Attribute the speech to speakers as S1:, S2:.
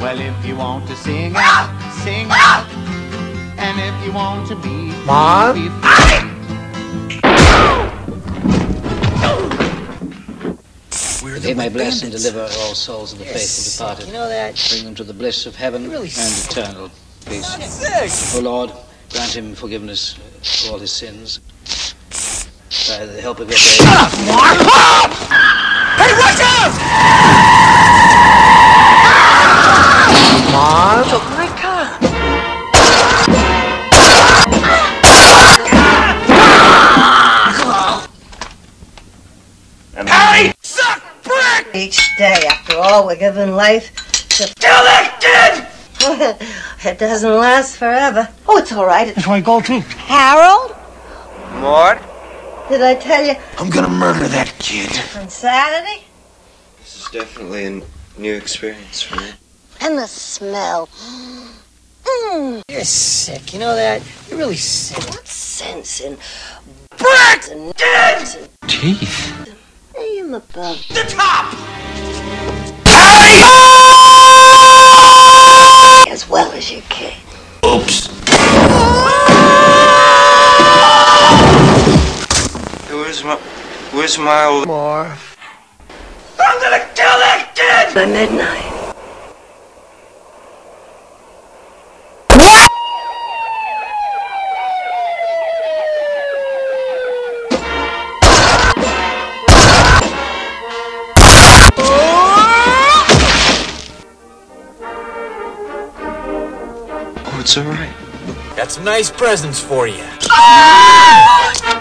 S1: Well, if you want to sing out, sing out. And if you want to be free,
S2: Mom?
S1: be free.
S3: May may bless and deliver all souls of the faithful departed.
S4: You know that?
S3: Bring them to the bliss of heaven
S4: Really
S3: and eternal peace.
S4: Sick.
S3: O Lord, grant him forgiveness for all his sins. By the help of your grace.
S2: Shut up, Mark! Hey, watch out! Mom?
S4: Oh my God.
S2: Harry! Suck brick!
S5: Each day, after all, we're given life to
S2: Kill that kid!
S5: It doesn't last forever. Oh, it's all right.
S2: That's why I go too.
S5: Harold?
S2: Maud?
S5: Did I tell you
S2: I'm gonna murder that kid.
S5: on Saturday?
S6: This is definitely a new experience for me.
S5: And the smell.
S4: You're sick. You know that? You're really sick.
S5: What sense in
S2: Brick!
S5: and
S2: Kid!
S7: Teeth.
S5: aim above?
S2: The top! Harry!
S5: As well as you can.
S2: Oops.
S6: Where's my old...
S2: More. I'm gonna kill that kid!
S5: By midnight.
S6: Oh, it's all right.
S7: Got some nice presents for you.
S2: Ah!